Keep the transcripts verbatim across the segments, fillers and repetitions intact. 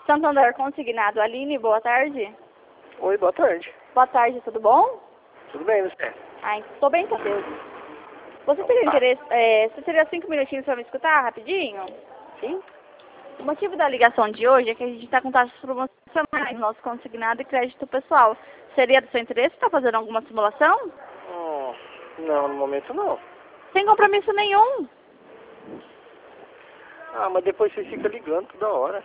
Santander Consignado, Aline, boa tarde. Oi, boa tarde. Boa tarde, tudo bom? Tudo bem, você? Ai, tô bem, com Deus. Você teria interesse, é, você teria cinco minutinhos para me escutar, rapidinho? Sim? O motivo da ligação de hoje é que a gente está com taxas promocionais no nosso consignado e crédito pessoal. Seria do seu interesse estar fazendo alguma simulação? Hum, não, no momento não. Sem compromisso nenhum. Ah, mas depois você fica ligando toda hora.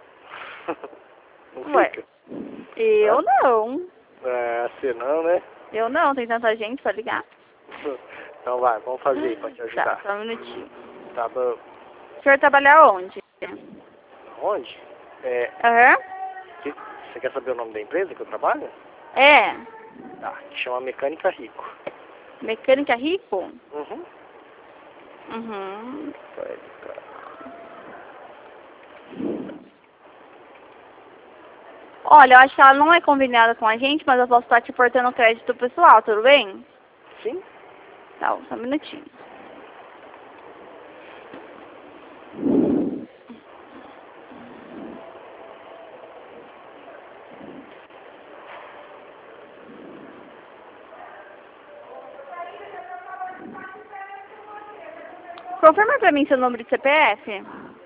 Não Ué, fica? eu Hã? não. É, você não, né? Eu não, tem tanta gente para ligar. Então vai, vamos fazer aí pra te Tá, ajudar. só um minutinho. Tá bom. O senhor trabalha onde? Onde? É, Aham. que- você quer saber o nome da empresa que eu trabalho? É. Tá, que chama Mecânica Rico. Mecânica Rico? Uhum. Uhum. Mecânica. Olha, eu acho que ela não é combinada com a gente, mas eu posso estar te portando crédito pessoal, tudo bem? Sim? Tá, só um minutinho. Confirma pra mim seu número de C P F.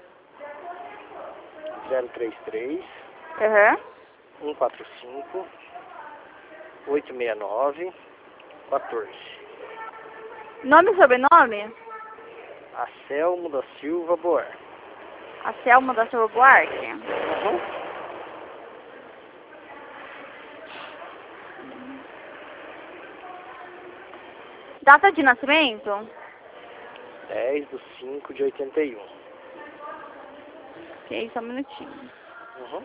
zero três três, Aham. um quatro cinco, oito seis nove, quatorze. Nome e sobrenome? Anselmo da Silva Boer. A Selma da Silva Buarque. Uhum. Data de nascimento? dez de cinco de oitenta e um. Ok, só um minutinho. Uhum.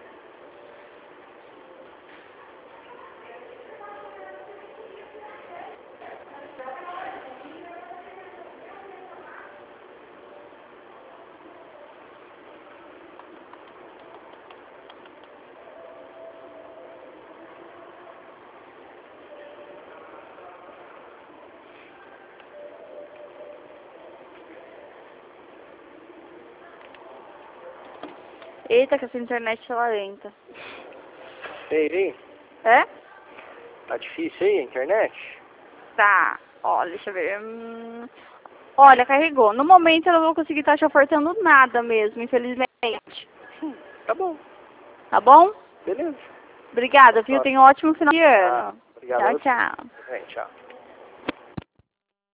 Eita, que essa internet tá lenta. Ei, ei, É? tá difícil aí a internet? Tá. Olha, deixa eu ver. Hum... Olha, carregou. No momento eu não vou conseguir estar te ofertando nada mesmo, infelizmente. Hum, tá bom, Tá bom? beleza. Obrigada, viu? Tenha um ótimo final de Ah, ano. obrigado a Tchau, você. tchau. Bem, tchau.